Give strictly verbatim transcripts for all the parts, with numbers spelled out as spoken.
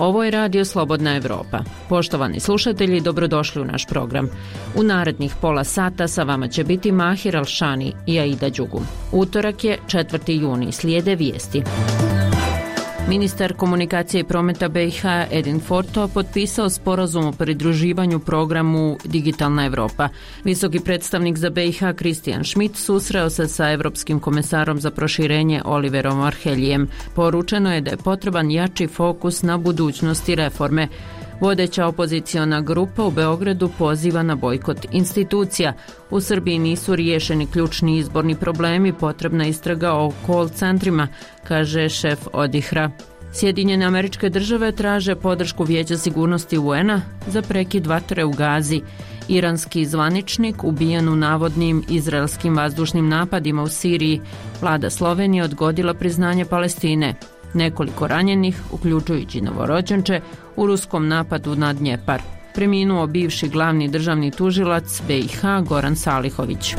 Ovo je Radio Slobodna Evropa. Poštovani slušatelji, dobrodošli u naš program. U narednih pola sata sa vama će biti Mahir Alšani i Aida Đugum. Utorak je četvrti juni, slijede vijesti. Ministar komunikacije i prometa B i H Edin Forto potpisao sporazum o pridruživanju programu Digitalna Evropa. Visoki predstavnik za B i H Christian Schmidt susreo se sa Evropskim komesarom za proširenje Oliverom Varheljijem. Poručeno je da je potreban jači fokus na budućnosti reforme. Vodeća opoziciona grupa u Beogradu poziva na bojkot institucija. U Srbiji nisu riješeni ključni izborni problemi, potrebna istraga o call centrima, kaže šef Odihra. Sjedinjene Američke Države traže podršku Vijeća sigurnosti U N-a za prekid vatre u Gazi. Iranski zvaničnik ubijen u navodnim izraelskim vazdušnim napadima u Siriji. Vlada Slovenije odgodila priznanje Palestine. Nekoliko ranjenih, uključujući novorođenče, u ruskom napadu na Dnjepar. Preminuo bivši glavni državni tužilac B i H Goran Salihović.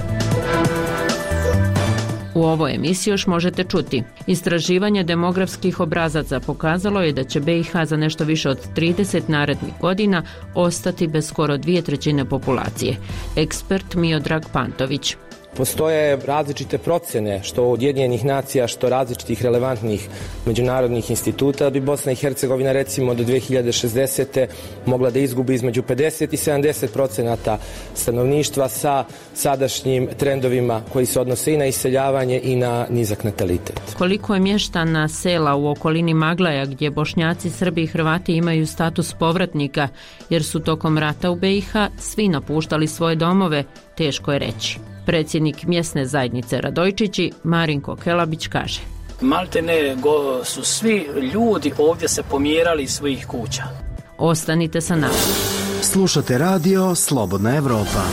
U ovoj emisiji još možete čuti. Istraživanje demografskih obrazaca pokazalo je da će B i H za nešto više od trideset narednih godina ostati bez skoro dvije trećine populacije. Ekspert Miodrag Pantović. Postoje različite procjene, što od Ujedinjenih nacija, što različitih relevantnih međunarodnih instituta, da bi Bosna i Hercegovina recimo do dve hiljade šezdesete mogla da izgubi između pedeset i sedamdeset procenata stanovništva sa sadašnjim trendovima koji se odnose i na iseljavanje i na nizak natalitet. Koliko je mještana sela u okolini Maglaja, gdje Bošnjaci, Srbi i Hrvati imaju status povratnika, jer su tokom rata u B i H svi napuštali svoje domove, teško je reći. Predsjednik mjesne zajednice Radojčići Marinko Kelabić kaže: Maltene go su svi ljudi ovdje se pomjerali iz svojih kuća. Ostanite sa nama. Slušate radio Slobodna Evropa.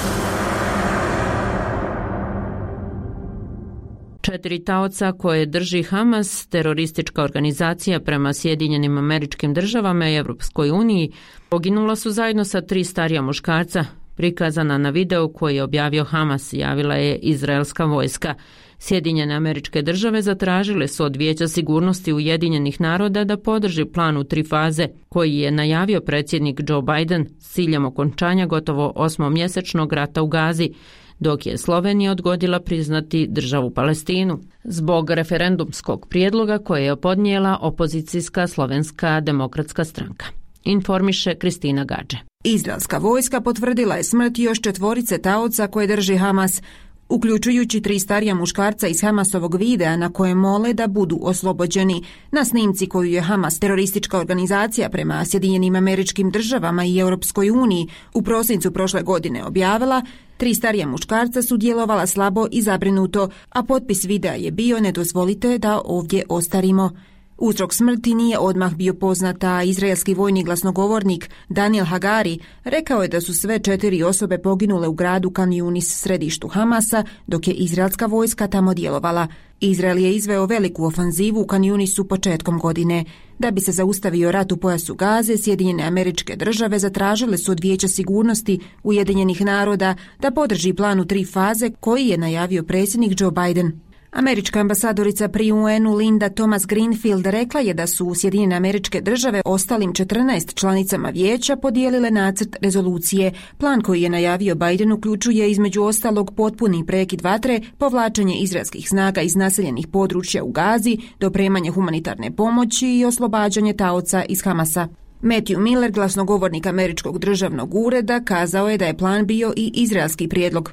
Četiri taoca koje drži Hamas, teroristička organizacija prema Sjedinjenim Američkim Državama i Europskoj uniji, poginula su zajedno sa tri starija muškarca. Prikazana na videu koji je objavio Hamas, javila je izraelska vojska. Sjedinjene Američke Države zatražile su od Vijeća sigurnosti Ujedinjenih naroda da podrži plan u tri faze, koji je najavio predsjednik Joe Biden s ciljem okončanja gotovo osmomjesečnog rata u Gazi, dok je Slovenija odgodila priznati državu Palestinu zbog referendumskog prijedloga koje je podnijela opozicijska Slovenska demokratska stranka. Informiše Kristina Gađe. Izraelska vojska potvrdila je smrt još četvorice taoca koje drži Hamas, uključujući tri starija muškarca iz Hamasovog videa na koje mole da budu oslobođeni. Na snimci koju je Hamas, teroristička organizacija prema Sjedinjenim Američkim Državama i Europskoj uniji, u prosincu prošle godine objavila, tri starija muškarca su djelovala slabo i zabrinuto, a potpis videa je bio: ne dozvolite da ovdje ostarimo. Uzrok smrti nije odmah bio poznat, a izraelski vojni glasnogovornik Daniel Hagari rekao je da su sve četiri osobe poginule u gradu Kan Yunis, središtu Hamasa, dok je izraelska vojska tamo djelovala. Izrael je izveo veliku ofanzivu u Kan Yunisu početkom godine. Da bi se zaustavio rat u pojasu Gaze, Sjedinjene Američke Države zatražile su od Vijeća sigurnosti Ujedinjenih naroda da podrži plan u tri faze koji je najavio predsjednik Joe Biden. Američka ambasadorica pri U N-u Linda Thomas Greenfield rekla je da su Sjedinjene Američke Države ostalim četrnaest članicama vijeća podijelile nacrt rezolucije. Plan koji je najavio Biden uključuje između ostalog potpuni prekid vatre, povlačenje izraelskih snaga iz naseljenih područja u Gazi, dopremanje humanitarne pomoći i oslobađanje taoca iz Hamasa. Matthew Miller, glasnogovornik Američkog državnog ureda, kazao je da je plan bio i izraelski prijedlog.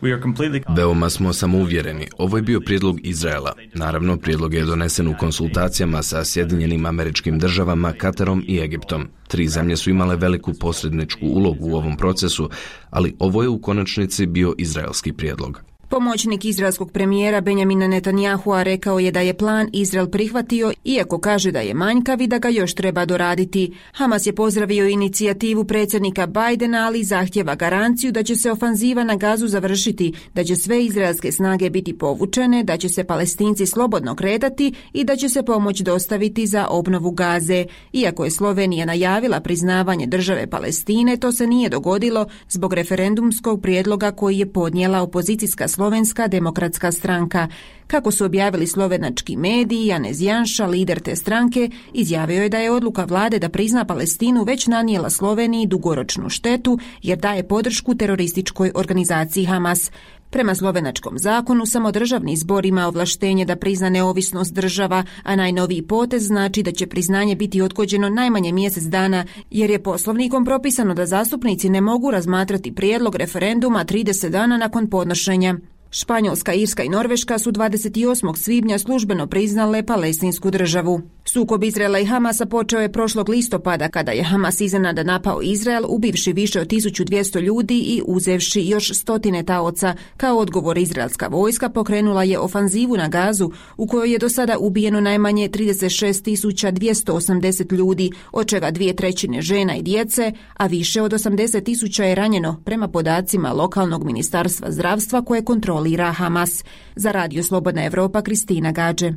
Veoma smo samouvjereni. Ovo je bio prijedlog Izraela. Naravno, prijedlog je donesen u konsultacijama sa Sjedinjenim Američkim Državama, Katarom i Egiptom. Tri zemlje su imale veliku posredničku ulogu u ovom procesu, ali ovo je u konačnici bio izraelski prijedlog. Pomoćnik izraelskog premijera Benjamina Netanyahua rekao je da je plan Izrael prihvatio, iako kaže da je manjkav i da ga još treba doraditi. Hamas je pozdravio inicijativu predsjednika Bidena, ali zahtjeva garanciju da će se ofanziva na Gazu završiti, da će sve izraelske snage biti povučene, da će se Palestinci slobodno kretati i da će se pomoć dostaviti za obnovu Gaze. Iako je Slovenija najavila priznavanje države Palestine, to se nije dogodilo zbog referendumskog prijedloga koji je podnijela opozicijska Slovenija Slovenska demokratska stranka. Kako su objavili slovenački mediji, Janez Janša, lider te stranke, izjavio je da je odluka vlade da prizna Palestinu već nanijela Sloveniji dugoročnu štetu jer daje podršku terorističkoj organizaciji Hamas. Prema slovenačkom zakonu, samo državni zbor ima ovlaštenje da prizna neovisnost država, a najnoviji potez znači da će priznanje biti odgođeno najmanje mjesec dana, jer je poslovnikom propisano da zastupnici ne mogu razmatrati prijedlog referenduma trideset dana nakon podnošenja. Španjolska, Irska i Norveška su dvadeset osmog svibnja službeno priznale palestinsku državu. Sukob Izraela i Hamasa počeo je prošlog listopada kada je Hamas iznenada napao Izrael, ubivši više od tisuću dvjesto ljudi i uzevši još stotine taoca. Kao odgovor, izraelska vojska pokrenula je ofanzivu na Gazu u kojoj je do sada ubijeno najmanje trideset šest tisuća dvjesto osamdeset ljudi, od čega dvije trećine žena i djece, a više od osamdeset tisuća je ranjeno prema podacima lokalnog ministarstva zdravstva koje kontrolira Hamas. Za Radio Slobodna Evropa, Kristina Gađe.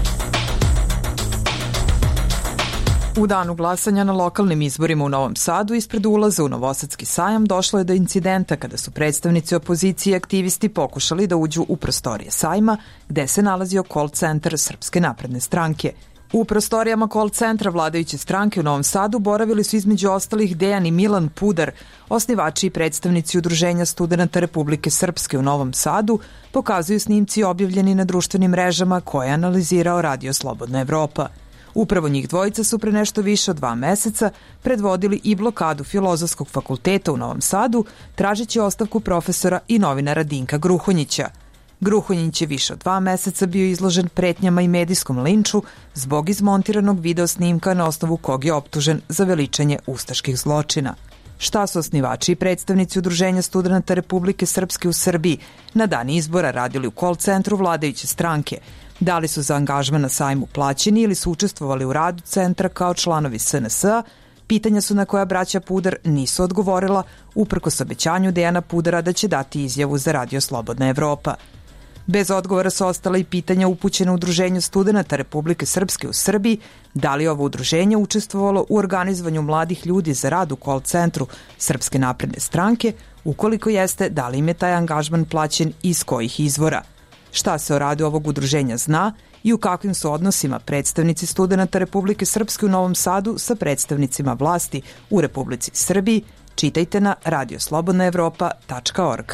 U danu glasanja na lokalnim izborima u Novom Sadu ispred ulaza u Novosadski sajam došlo je do incidenta kada su predstavnici opozicije i aktivisti pokušali da uđu u prostorije sajma gde se nalazio call centar Srpske napredne stranke. U prostorijama call centra vladajuće stranke u Novom Sadu boravili su između ostalih Dejan i Milan Pudar, osnivači i predstavnici Udruženja studenata Republike Srpske u Novom Sadu, pokazuju snimci objavljeni na društvenim mrežama koje je analizirao Radio Slobodna Evropa. Upravo njih dvojica su pre nešto više od dva meseca predvodili i blokadu Filozofskog fakulteta u Novom Sadu, tražeći ostavku profesora i novinara Dinka Gruhonjića. Gruhonjić je više od dva meseca bio izložen pretnjama i medijskom linču zbog izmontiranog video snimka na osnovu kog je optužen za veličanje ustaških zločina. Šta su osnivači i predstavnici Udruženja studenata Republike Srpske u Srbiji na dan izbora radili u call centru vladajuće stranke? Da li su za angažman na sajmu plaćeni ili su učestvovali u radu centra kao članovi S N S-a? Pitanja su na koja braća Pudar nisu odgovorila, uprkos obećanju Dejana Pudara da će dati izjavu za Radio Slobodna Evropa. Bez odgovora su ostala i pitanja upućena Udruženju studenata Republike Srpske u Srbiji, da li ovo udruženje učestvovalo u organizovanju mladih ljudi za rad u call centru Srpske napredne stranke, ukoliko jeste, da li im je taj angažman plaćen i iz kojih izvora. Šta se o radu ovog udruženja zna i u kakvim su odnosima predstavnici studenata Republike Srpske u Novom Sadu sa predstavnicima vlasti u Republici Srbiji, čitajte na radio slobodna evropa tačka org.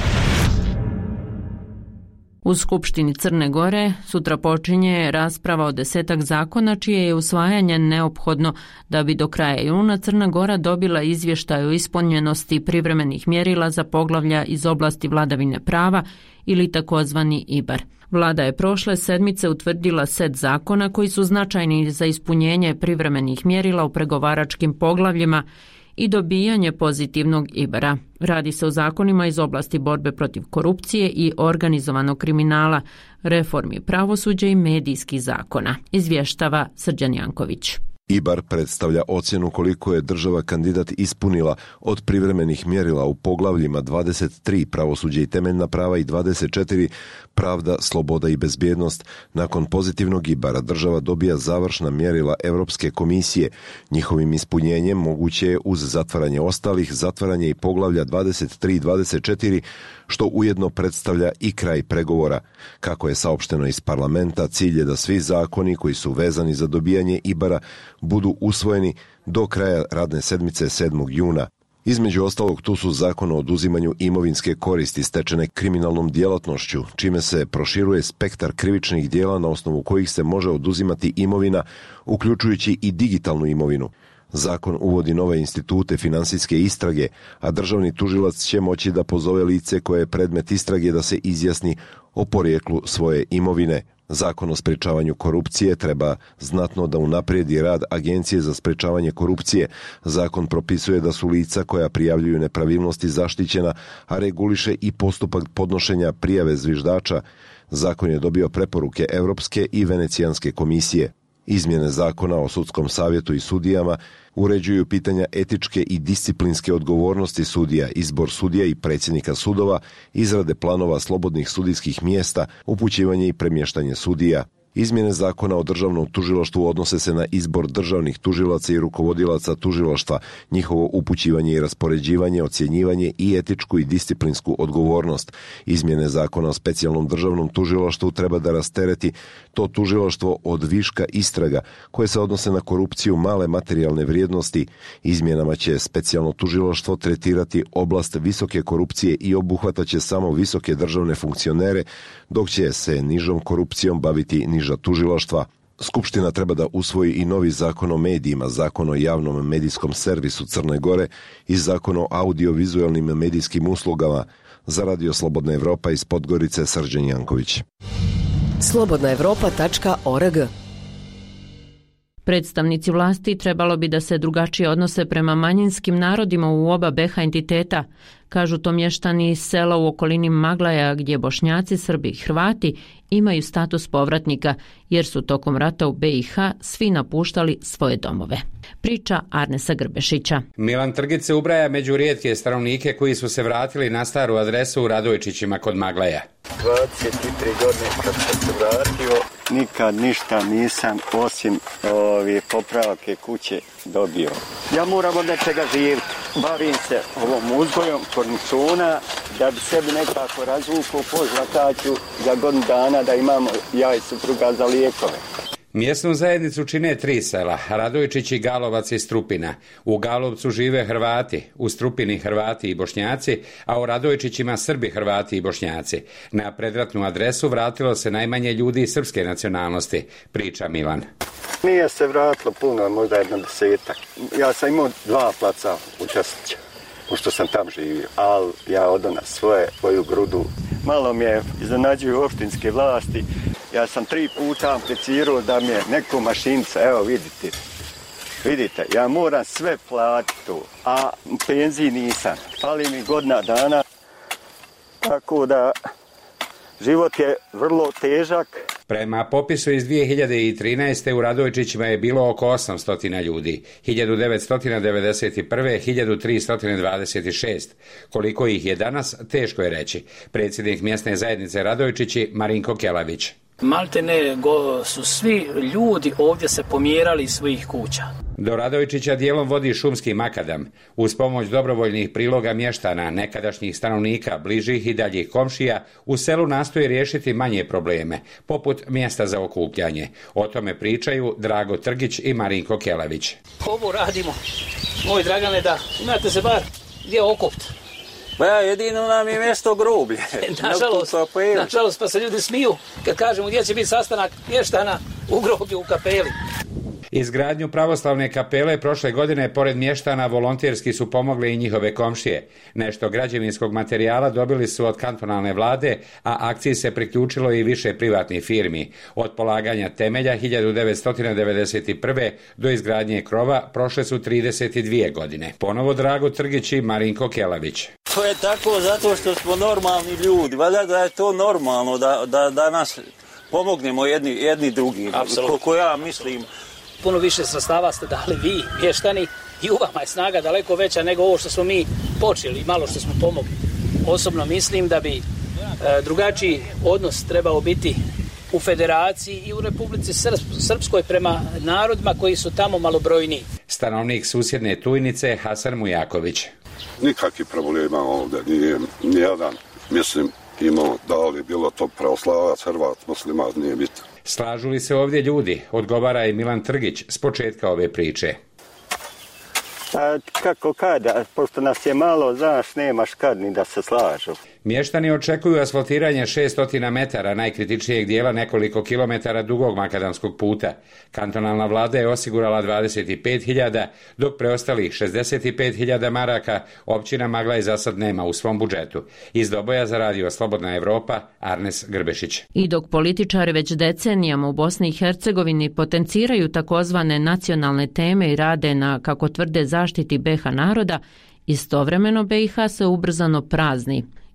U Skupštini Crne Gore sutra počinje rasprava o desetak zakona čije je usvajanje neophodno da bi do kraja juna Crna Gora dobila izvještaj o ispunjenosti privremenih mjerila za poglavlja iz oblasti vladavine prava ili takozvani I B A R. Vlada je prošle sedmice utvrdila set zakona koji su značajni za ispunjenje privremenih mjerila u pregovaračkim poglavljima i dobijanje pozitivnog I B A R-a. Radi se o zakonima iz oblasti borbe protiv korupcije i organizovanog kriminala, reformi pravosuđa i medijskih zakona, izvještava Srđan Janković. I B A R predstavlja ocjenu koliko je država kandidat ispunila od privremenih mjerila u poglavljima dvadeset tri pravosuđe i temeljna prava i dvadeset četiri pravda, sloboda i bezbjednost. Nakon pozitivnog I B A R-a država dobija završna mjerila Europske komisije. Njihovim ispunjenjem moguće je uz zatvaranje ostalih, zatvaranje i poglavlja dvadeset tri i dvadeset četiri, što ujedno predstavlja i kraj pregovora. Kako je saopšteno iz parlamenta, cilj je da svi zakoni koji su vezani za dobijanje I B A R-a budu usvojeni do kraja radne sedmice sedmog juna. Između ostalog, tu su zakon o oduzimanju imovinske koristi stečene kriminalnom djelatnošću, čime se proširuje spektar krivičnih djela na osnovu kojih se može oduzimati imovina, uključujući i digitalnu imovinu. Zakon uvodi nove institute finansijske istrage, a državni tužilac će moći da pozove lice koje je predmet istrage da se izjasni o porijeklu svoje imovine. Zakon o sprečavanju korupcije treba znatno da unaprijedi rad Agencije za sprečavanje korupcije. Zakon propisuje da su lica koja prijavljuju nepravilnosti zaštićena, a reguliše i postupak podnošenja prijave zviždača. Zakon je dobio preporuke Europske i Venecijanske komisije. Izmjene zakona o sudskom savjetu i sudijama uređuju pitanja etičke i disciplinske odgovornosti sudija, izbor sudija i predsjednika sudova, izrade planova slobodnih sudijskih mjesta, upućivanje i premještanje sudija. Izmjene zakona o državnom tužilaštvu odnose se na izbor državnih tužilaca i rukovodilaca tužilaštva, njihovo upućivanje i raspoređivanje, ocjenjivanje i etičku i disciplinsku odgovornost. Izmjene zakona o specijalnom državnom tužilaštvu treba da rastereti to tužilaštvo od viška istraga koje se odnose na korupciju male materijalne vrijednosti. Izmjenama će specijalno tužilaštvo tretirati oblast visoke korupcije i obuhvataće samo visoke državne funkcionere, dok će se nižom korupcijom baviti niža tužilaštva. Skupština treba da usvoji i novi zakon o medijima, zakon o javnom medijskom servisu Crne Gore i zakon o audiovizualnim medijskim uslugama. Za Radio Slobodna Evropa iz Podgorice, Srđan Janković. slobodna evropa tačka org. Predstavnici vlasti trebalo bi da se drugačije odnose prema manjinskim narodima u oba B iH entiteta, kažu to mještani iz sela u okolini Maglaja gdje Bošnjaci, Srbi i Hrvati imaju status povratnika jer su tokom rata u B iH svi napuštali svoje domove. Priča Arnesa Grbešića. Milan Trgić se ubraja među rijetke stanovnike koji su se vratili na staru adresu u Radojčićima kod Maglaja. dvadeset tri godine kad sam se vratio, nikad ništa nisam osim ove popravke kuće dobio. Ja moram od nečega živjeti. Bavim se ovom uzgojom korničuna da bi sebi nekako razvukao po žvakaću za godinu dana da imamo ja i supruga za lijekove. Mjesnu zajednicu čine tri sela, Radojčići, Galovac i Strupina. U Galovcu žive Hrvati, u Strupini Hrvati i Bošnjaci, a u Radojčićima Srbi, Hrvati i Bošnjaci. Na predratnu adresu vratilo se najmanje ljudi srpske nacionalnosti, priča Milan. Nije se vratilo puno, možda jedno desetak. Ja sam imao dva placa u Časlića, pošto sam tam živio, ali ja odo na svoje, svoju grudu. Malo mi je iznenađuju opštinske vlasti. Ja sam tri puta aplicirao da mi je neko mašinica, evo vidite, vidite, ja moram sve platiti tu, a penziji nisam, fali mi godina dana, tako da život je vrlo težak. Prema popisu iz dvije hiljade trinaeste. u Radojčićima je bilo oko osamsto ljudi, hiljadu devetsto devedeset prve. hiljadu tristo dvadeset šest. Koliko ih je danas, teško je reći. Predsjednik mjesne zajednice Radojčići Marinko Kelavić. Maltene go su svi ljudi ovdje se pomjerali iz svojih kuća. Do Radojčića dijelom vodi šumski makadam. Uz pomoć dobrovoljnih priloga mještana, nekadašnjih stanovnika, bližih i daljih komšija, u selu nastoji riješiti manje probleme, poput mjesta za okupljanje. O tome pričaju Drago Trgić i Marinko Kelavić. Ovo radimo, moj Dragane, da imate se bar gdje okupt. Pa ja, jedino nam je mjesto groblje. Nažalost, nažalost, pa se ljudi smiju kad kažemo gdje će biti sastanak mještana u groblju u kapeli. Izgradnju pravoslavne kapele prošle godine pored mještana volonterski su pomogle i njihove komšije. Nešto građevinskog materijala dobili su od kantonalne vlade, a akciji se priključilo i više privatnih firmi. Od polaganja temelja hiljadu devetsto devedeset prve. do izgradnje krova prošle su trideset dvije godine. Ponovo Drago Trgić i Marinko Kelavić. To je tako zato što smo normalni ljudi. Valjda da je to normalno da, da, da nas pomognemo jedni, jedni drugi. Koliko ja mislim. Puno više sredstava ste dali vi, mještani, i u vama je snaga daleko veća nego ovo što smo mi počeli, malo što smo pomogli. Osobno mislim da bi e, drugačiji odnos trebao biti u federaciji i u Republici Srpskoj prema narodima koji su tamo malobrojniji. Stanovnik susjedne Tujnice Hasan Mujaković. Nikakvi problema ovdje nije nijedan, mislim, imao da li bilo to pravoslavac, Hrvat, musliman, nije bitno. Slažu li se ovdje ljudi, odgovara i Milan Trgić s početka ove priče. A kako kada, pošto nas je malo, znaš, nemaš kad ni da se slažu. Mještani očekuju asfaltiranje šesto metara najkritičnijeg dijela nekoliko kilometara dugog makadamskog puta. Kantonalna vlada je osigurala dvadeset pet hiljada, dok preostalih šezdeset pet hiljada maraka općina Maglaj za sad nema u svom budžetu. Iz Doboja za Radio Slobodna Evropa, Arnes Grbešić. I dok političari već decenijama u Bosni i Hercegovini potenciraju takozvane nacionalne teme i rade na, kako tvrde, zaštiti B iH naroda, istovremeno B iH se ubrzano prazni.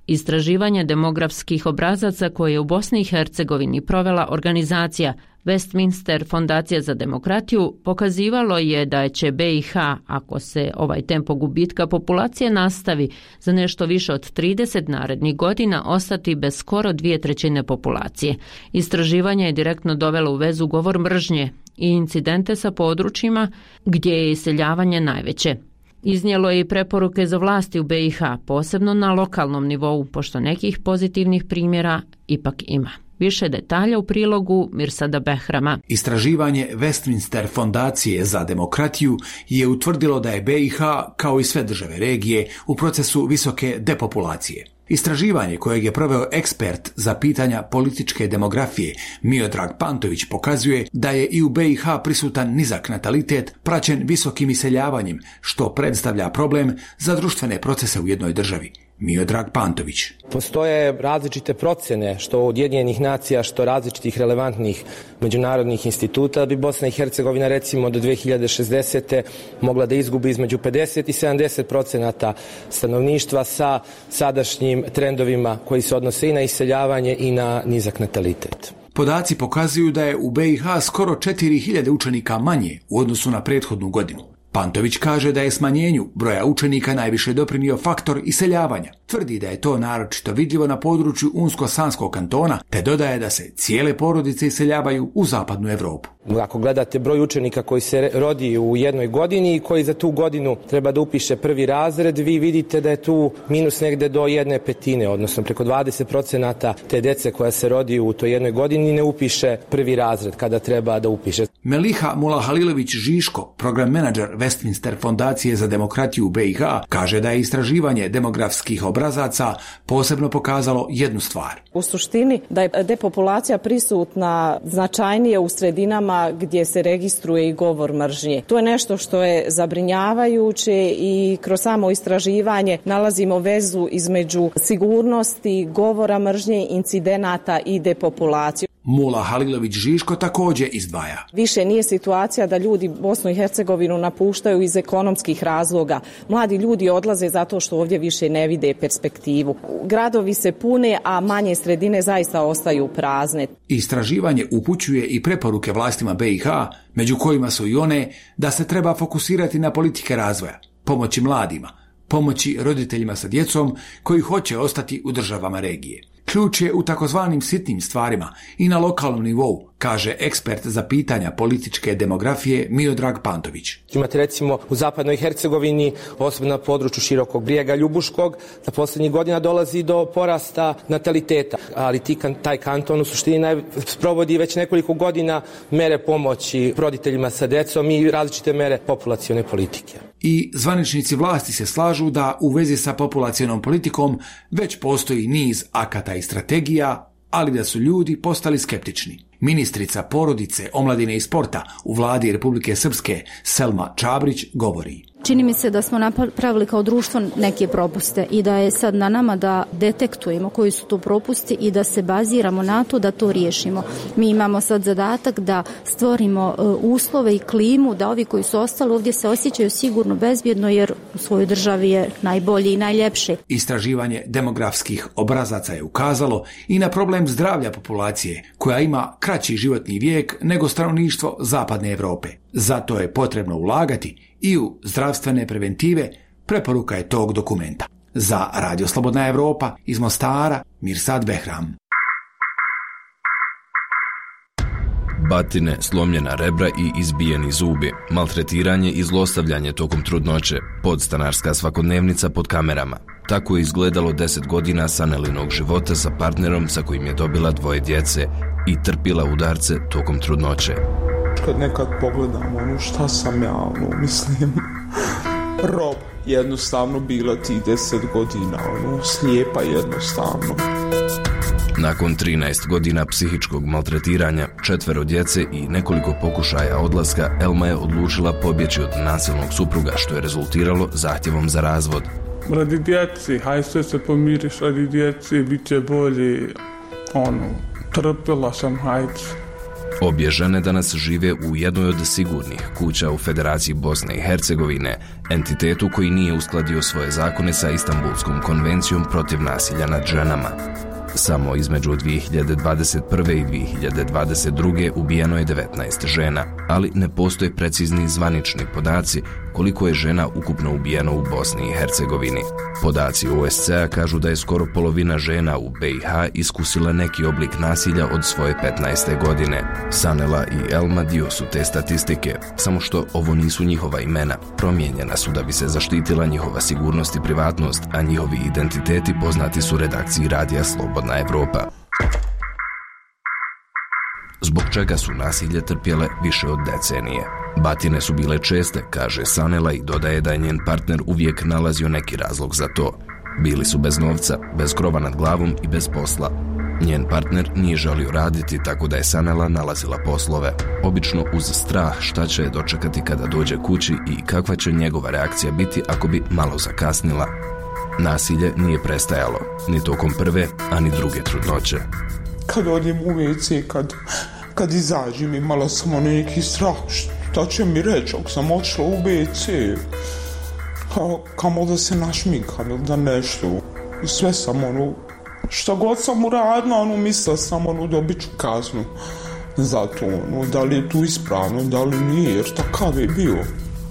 Istraživanje demografskih obrazaca koje je u Bosni i Hercegovini provela organizacija Westminster Fondacija za demokratiju pokazivalo je da će B i H, ako se ovaj tempo gubitka populacije nastavi, za nešto više od trideset narednih godina ostati bez skoro dvije trećine populacije. Istraživanje je direktno dovelo u vezu govor mržnje i incidente sa područjima gdje je iseljavanje najveće. Iznijelo je i preporuke za vlasti u B i H, posebno na lokalnom nivou, pošto nekih pozitivnih primjera ipak ima. Više detalja u prilogu Mirsada Behrama. Istraživanje Westminster Fondacije za demokratiju je utvrdilo da je B i H, kao i sve države regije, u procesu visoke depopulacije. Istraživanje kojeg je proveo ekspert za pitanja političke demografije Miodrag Pantović pokazuje da je i u B i H prisutan nizak natalitet praćen visokim iseljavanjem, što predstavlja problem za društvene procese u jednoj državi. Miodrag Pantović. Postoje različite procjene, što od Ujedinjenih nacija, što različitih relevantnih međunarodnih instituta, da bi Bosna i Hercegovina recimo do dve hiljade šezdesete mogla da izgubi između pedeset i sedamdeset procenata stanovništva sa sadašnjim trendovima koji se odnose i na iseljavanje i na nizak natalitet. Podaci pokazuju da je u B i H skoro četiri hiljade učenika manje u odnosu na prethodnu godinu. Pantović kaže da je smanjenju broja učenika najviše doprinio faktor iseljavanja. Tvrdi da je to naročito vidljivo na području Unsko-Sanskog kantona, te dodaje da se cijele porodice iseljavaju u zapadnu Evropu. Ako gledate broj učenika koji se rodi u jednoj godini i koji za tu godinu treba da upiše prvi razred, vi vidite da je tu minus negde do jedne petine, odnosno preko dvadeset procenata te dece koja se rodi u toj jednoj godini ne upiše prvi razred kada treba da upiše. Meliha Mulahalilović-Žiško, program menadžer Westminster Fondacije za demokratiju u B i H, kaže da je istraživanje demografskih obrazaca posebno pokazalo jednu stvar. U suštini da je depopulacija prisutna značajnije u sredinama gdje se registruje i govor mržnje. To je nešto što je zabrinjavajuće i kroz samo istraživanje nalazimo vezu između sigurnosti, govora mržnje, incidenata i depopulacije. Mula Halilović-Žiško također izdvaja. Više nije situacija da ljudi Bosnu i Hercegovinu napuštaju iz ekonomskih razloga. Mladi ljudi odlaze zato što ovdje više ne vide perspektivu. Gradovi se pune, a manje sredine zaista ostaju prazne. Istraživanje upućuje i preporuke vlastima B i H, među kojima su i one da se treba fokusirati na politike razvoja, pomoći mladima, pomoći roditeljima sa djecom koji hoće ostati u državama regije. Ključ je u takozvanim sitnim stvarima i na lokalnom nivou, kaže ekspert za pitanja političke demografije Miodrag Pantović. Imate recimo u zapadnoj Hercegovini, osobno na području Širokog Brijega, Ljubuškog, za posljednjih godina dolazi do porasta nataliteta, ali ti, taj kanton u suštini naj, sprovodi već nekoliko godina mere pomoći roditeljima sa djecom i različite mere populacione politike. I zvaničnici vlasti se slažu da u vezi sa populacionom politikom već postoji niz akata i strategija, ali da su ljudi postali skeptični. Ministrica porodice, omladine i sporta u vladi Republike Srpske Selma Čabrić govori. Čini mi se da smo napravili kao društvo neke propuste i da je sad na nama da detektujemo koji su to propusti i da se baziramo na to da to riješimo. Mi imamo sad zadatak da stvorimo uslove i klimu da ovi koji su ostali ovdje se osjećaju sigurno, bezbjedno, jer u svojoj državi je najbolje i najljepše. Istraživanje demografskih obrazaca je ukazalo i na problem zdravlja populacije koja ima kraći životni vijek nego stanovništvo zapadne Europe. Zato je potrebno ulagati i u zdravstvene preventive, preporuka je tog dokumenta. Za Radio Slobodna Evropa iz Mostara, Mirsad Behram. Batine, slomljena rebra i izbijeni zubi, maltretiranje i zlostavljanje tokom trudnoće, podstanarska svakodnevnica pod kamerama. Tako je izgledalo deset godina Sanelinog života sa partnerom sa kojim je dobila dvoje djece i trpila udarce tokom trudnoće. Kad nekad pogledam ono šta sam ja, ono, mislim, rob, jednostavno bila ti deset godina, ono, slijepa jednostavno. Nakon trinaest godina psihičkog maltretiranja, četvero djece i nekoliko pokušaja odlaska, Elma je odlučila pobjeći od nasilnog supruga, što je rezultiralo zahtjevom za razvod. Radi djeci, haj sve se pomiriš, radi djeci, bit će bolje, ono, trpila sam, hajde. Obje žene danas žive u jednoj od sigurnih kuća u Federaciji Bosne i Hercegovine, entitetu koji nije uskladio svoje zakone sa Istanbulskom konvencijom protiv nasilja nad ženama. Samo između dvije hiljade dvadeset prve. i dvije hiljade dvadeset druge. ubijeno je devetnaest žena, ali ne postoje precizni zvanični podaci koliko je žena ukupno ubijeno u Bosni i Hercegovini. Podaci O S C-a kažu da je skoro polovina žena u B i H iskusila neki oblik nasilja od svoje petnaeste godine. Sanela i Elma dio su te statistike, samo što ovo nisu njihova imena. Promijenjena su da bi se zaštitila njihova sigurnost i privatnost, a njihovi identiteti poznati su redakciji radija Slobodna Evropa. Zbog čega su nasilje trpjele više od decenije. Batine su bile česte, kaže Sanela i dodaje da je njen partner uvijek nalazio neki razlog za to. Bili su bez novca, bez krova nad glavom i bez posla. Njen partner nije želio raditi, tako da je Sanela nalazila poslove. Obično uz strah šta će je dočekati kada dođe kući i kakva će njegova reakcija biti ako bi malo zakasnila. Nasilje nije prestajalo, ni tokom prve, ani druge trudnoće. Kad odem u ve ce, kad, kad izađem imala sam ono neki strah, šta će mi reći ako sam odšla u ve ce, kamo da se našminkam ili da nešto. Sve sam ono, šta god sam uradila, ono, mislila sam ono, dobit ću kaznu za to, ono, da li je tu ispravno, da li nije, jer takav je bio.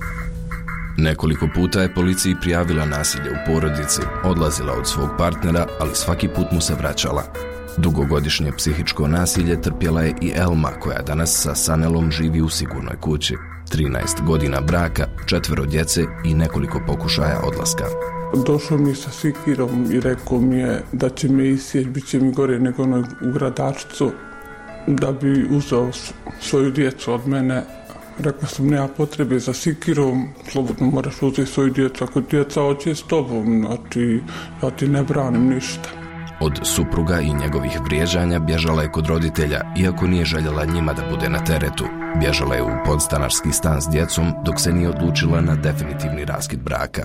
Nekoliko puta je policiji prijavila nasilje u porodici, odlazila od svog partnera, ali svaki put mu se vraćala. Dugogodišnje psihičko nasilje trpjela je i Elma, koja danas sa Sanelom živi u sigurnoj kući. trinaest godina braka, četvero djece i nekoliko pokušaja odlaska. Došao mi sa sikirom i rekao mi je da će me isjeć, bit će mi gore nego onoj u gradačicu, da bi uzeo svoju djecu od mene. Rekao sam, nema potrebe za sikirom, slobodno moraš uzeti svoju djecu, ako djeca hoće s tobom, znači ja ti ne branim ništa. Od supruga i njegovih vrijeđanja bježala je kod roditelja, iako nije željela njima da bude na teretu. Bježala je u podstanarski stan s djecom, dok se nije odlučila na definitivni raskid braka.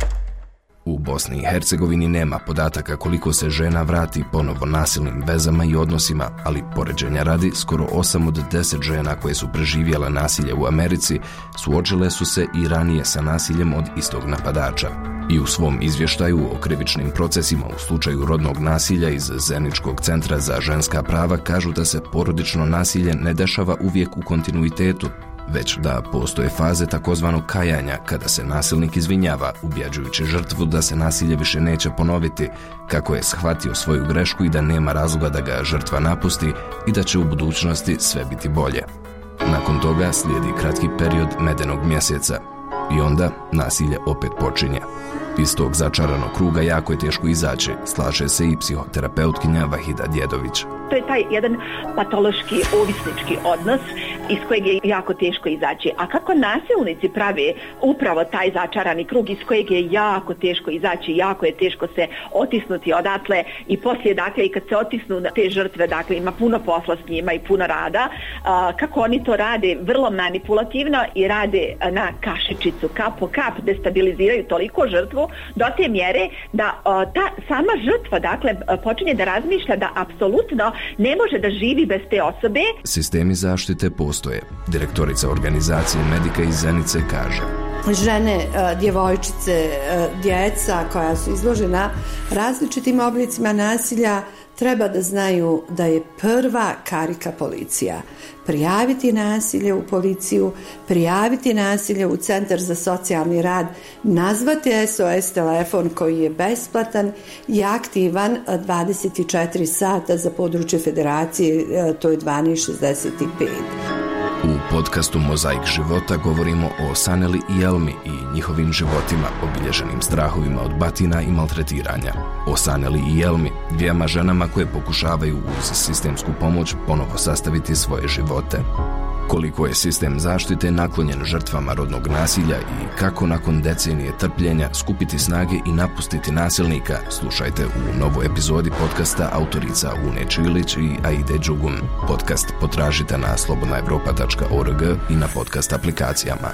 U Bosni i Hercegovini nema podataka koliko se žena vrati ponovo nasilnim vezama i odnosima, ali poređenja radi, skoro osam od deset žena koje su preživjela nasilje u Americi suočile su se i ranije sa nasiljem od istog napadača. I u svom izvještaju o krivičnim procesima u slučaju rodnog nasilja iz Zeničkog centra za ženska prava kažu da se porodično nasilje ne dešava uvijek u kontinuitetu, već da postoje faze takozvanog kajanja kada se nasilnik izvinjava, ubjeđujući žrtvu da se nasilje više neće ponoviti, kako je shvatio svoju grešku i da nema razloga da ga žrtva napusti i da će u budućnosti sve biti bolje. Nakon toga slijedi kratki period medenog mjeseca i onda nasilje opet počinje. Iz tog začaranog kruga jako je teško izaći, slaže se i psihoterapeutkinja Vahida Djedović. To je taj jedan patološki, ovisnički odnos iz kojeg je jako teško izaći. A kako nasilnici prave upravo taj začarani krug iz kojeg je jako teško izaći, jako je teško se otisnuti odatle i poslije, dakle, i kad se otisnu te žrtve, dakle, ima puno posla s njima i puno rada, a, kako oni to rade vrlo manipulativno i rade na kašičicu, kap po kap, destabiliziraju toliko žrtvu do te mjere da a, ta sama žrtva, dakle, počinje da razmišlja da apsolutno ne može da živi bez te osobe. Sistemi zaštite postoje. Direktorica organizacije Medika iz Zenice kaže: žene, djevojčice, djeca koja su izložena različitim oblicima nasilja treba da znaju da je prva karika policija. Prijaviti nasilje u policiju, prijaviti nasilje u Centar za socijalni rad, nazvati S O S telefon koji je besplatan i aktivan dvadeset četiri sata za područje federacije, to je dvanaest šezdeset pet. U podcastu Mozaik života govorimo o Saneli i Elmi i njihovim životima obilježenim strahovima od batina i maltretiranja. O Saneli i Elmi, dvijema ženama koje pokušavaju uz sistemsku pomoć ponovo sastaviti svoje živote. Koliko je sistem zaštite naklonjen žrtvama rodnog nasilja i kako nakon decenije trpljenja skupiti snage i napustiti nasilnika, slušajte u novoj epizodi podcasta autorica Une Čilić i Aide Đugum. Podcast potražite na slobodna evropa tačka org i na podcast aplikacijama.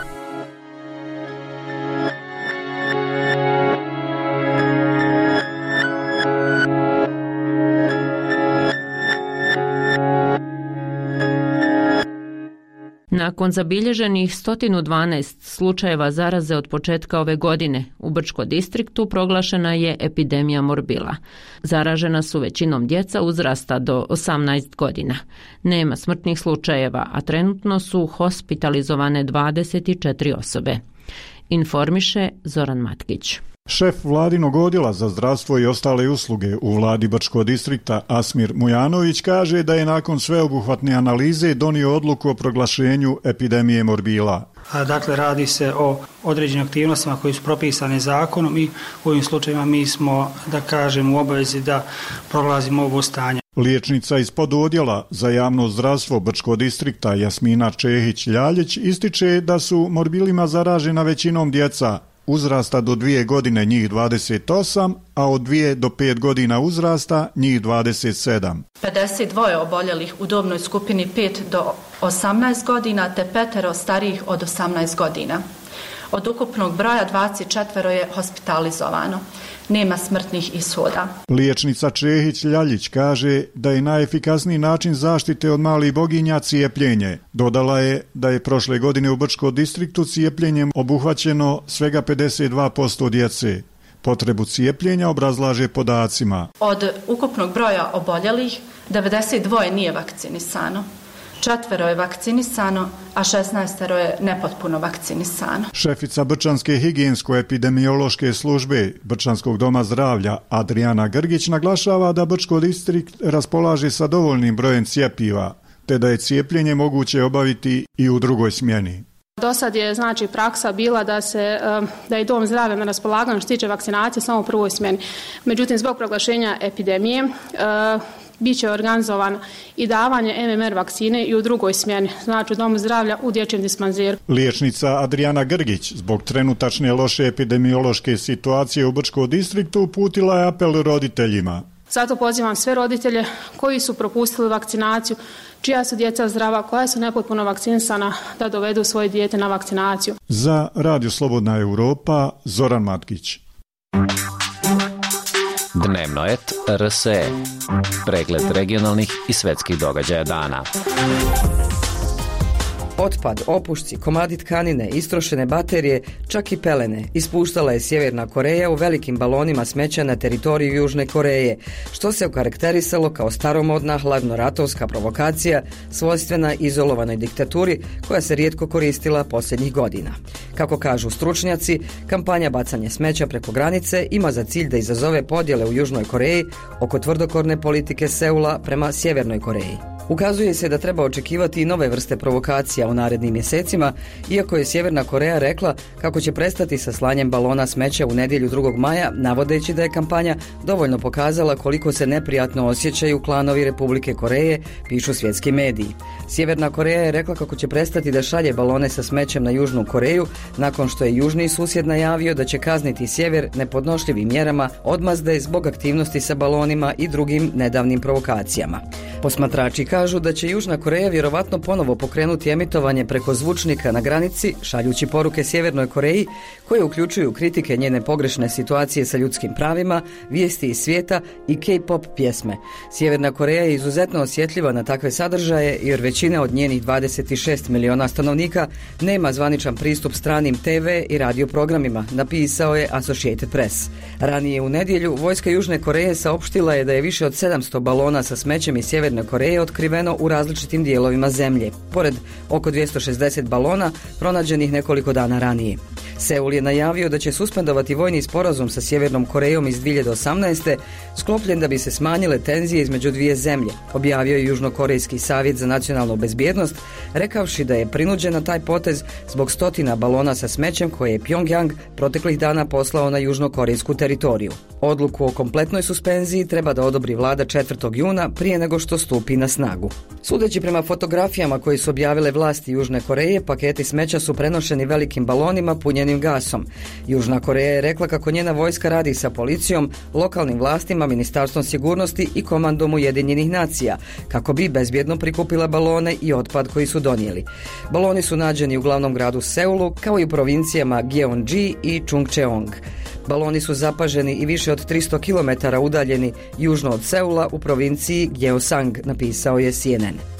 Nakon zabilježenih sto dvanaest slučajeva zaraze od početka ove godine, u Brčko distriktu proglašena je epidemija morbila. Zaražena su većinom djeca uzrasta do osamnaest godina. Nema smrtnih slučajeva, a trenutno su hospitalizovane dvadeset četiri osobe. Informiše Zoran Matkić. Šef vladinog odjela za zdravstvo i ostale usluge u vladi Brčkog distrikta Asmir Mujanović kaže da je nakon sveobuhvatne analize donio odluku o proglašenju epidemije morbila. Dakle, radi se o određenim aktivnostima koji su propisane zakonom i u ovim slučajima mi smo, da kažem, u obavezi da proglasimo ovo stanje. Liječnica iz pododjela za javno zdravstvo Brčkog distrikta Jasmina Čehić-Ljaljić ističe da su morbilima zaražena većinom djeca uzrasta do dvije godine njih dvadeset osam, a od dvije do pet godina uzrasta njih dvadeset sedam. pedeset dva oboljelih u dobnoj skupini pet do osamnaest godina te petero starijih od osamnaest godina. Od ukupnog broja dvadeset četiri je hospitalizovano. Nema smrtnih ishoda. Liječnica Čehić-Ljaljić kaže da je najefikasniji način zaštite od malih boginja cijepljenje. Dodala je da je prošle godine u Brčkom distriktu cijepljenjem obuhvaćeno svega pedeset dva posto djece. Potrebu cijepljenja obrazlaže podacima. Od ukupnog broja oboljelih devedeset dva nije vakcinisano. Četvero je vakcinisano, a šesnaestero je nepotpuno vakcinisano. Šefica Brčanske higijensko-epidemiološke službe Brčanskog doma zdravlja Adriana Grgić naglašava da Brčko distrikt raspolaže sa dovoljnim brojem cjepiva, te da je cijepljenje moguće obaviti i u drugoj smjeni. Do sad je znači praksa bila da se da je dom zdravlja na raspolaganju što se tiče vakcinacije samo u prvoj smjeni. Međutim, zbog proglašenja epidemije bit će organizovan i davanje M M R vakcine i u drugoj smjeni, znači u domu zdravlja u dječjem dispanzeru. Liječnica Adriana Grgić zbog trenutačne loše epidemiološke situacije u Brčkom distriktu uputila je apel roditeljima. Zato pozivam sve roditelje koji su propustili vakcinaciju, čija su djeca zdrava, koja su nepotpuno vakcinisana, da dovedu svoje dijete na vakcinaciju. Za Radio Slobodna Europa, Zoran Matkić. Dnevnoet R S E. Pregled regionalnih i svetskih događaja dana. Otpad, opušci, komadi tkanine, istrošene baterije, čak i pelene ispuštala je Sjeverna Koreja u velikim balonima smeća na teritoriju Južne Koreje, što se okarakterisalo kao staromodna hladnoratovska provokacija svojstvena izolovanoj diktaturi koja se rijetko koristila posljednjih godina. Kako kažu stručnjaci, kampanja bacanja smeća preko granice ima za cilj da izazove podjele u Južnoj Koreji oko tvrdokorne politike Seula prema Sjevernoj Koreji. Ukazuje se da treba očekivati i nove vrste provokacija u narednim mjesecima, iako je Sjeverna Koreja rekla kako će prestati sa slanjem balona smeća u nedjelju drugog maja, navodeći da je kampanja dovoljno pokazala koliko se neprijatno osjećaju klanovi Republike Koreje, pišu svjetski mediji. Sjeverna Koreja je rekla kako će prestati da šalje balone sa smećem na Južnu Koreju, nakon što je južni susjed najavio da će kazniti sjever nepodnošljivim mjerama odmazde zbog aktivnosti sa balonima i drugim nedavnim provokacijama. Posmatrači kažu da će Južna Koreja vjerovatno ponovo pokrenuti emitovanje preko zvučnika na granici, šaljući poruke Sjevernoj Koreji koje uključuju kritike njene pogrešne situacije sa ljudskim pravima, vijesti iz svijeta i K-pop pjesme. Sjeverna Koreja je izuzetno osjetljiva na takve sadržaje jer većina od njenih dvadeset šest miliona stanovnika nema zvaničan pristup stranim te ve i radio programima, napisao je Associated Press. Ranije u nedjelju vojska Južne Koreje saopštila je da je više od sedamsto balona sa smećem iz Sjeverne Koreje otkriveno u različitim dijelovima zemlje, pored oko dvjesto šezdeset balona pronađenih nekoliko dana ranije. Seul je najavio da će suspendovati vojni sporazum sa Sjevernom Korejom iz dvije hiljade osamnaeste, sklopljen da bi se smanjile tenzije između dvije zemlje, objavio je Južnokorejski savjet za nacionalnu bezbjednost, rekavši da je prinuđen na taj potez zbog stotina balona sa smećem koje je Pyongyang proteklih dana poslao na južnokorejsku teritoriju. Odluku o kompletnoj suspenziji treba da odobri vlada četvrtog juna prije nego što stupi na snagu. Sudeći prema fotografijama koje su objavile vlasti Južne Koreje, paketi smeća su prenošeni velikim balonima punjenim gasom. Južna Koreja je rekla kako njena vojska radi sa policijom, lokalnim vlastima, ministarstvom sigurnosti i komandom Ujedinjenih nacija, kako bi bezbjedno prikupila balone i otpad koji su donijeli. Baloni su nađeni u glavnom gradu Seulu, kao i u provincijama Gyeonggi i Chungcheong. Baloni su zapaženi i više od tristo kilometara udaljeni južno od Seula u provinciji Gyeongsang, napisao je C N N.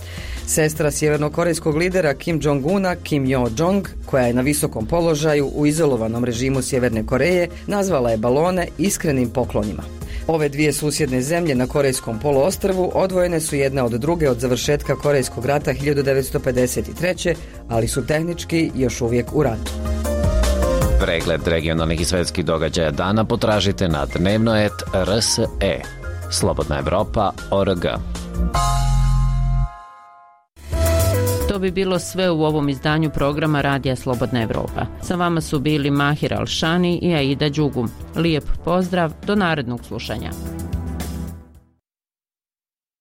Sestra sjevernokorejskog lidera Kim Jong-una, Kim Yo-jong, koja je na visokom položaju u izolovanom režimu Sjeverne Koreje, nazvala je balone iskrenim poklonima. Ove dvije susjedne zemlje na Korejskom poluostrvu odvojene su jedna od druge od završetka Korejskog rata hiljadu devetsto pedeset treće. ali su tehnički još uvijek u ratu. Pregled regionalnih i svetskih događaja dana potražite na dnevno et er es e. Slobodna Evropa tačka org. To bi bilo sve u ovom izdanju programa Radija Slobodna Evropa. Sa vama su bili Mahir Alšani i Aida Đugum. Lijep pozdrav, do narednog slušanja.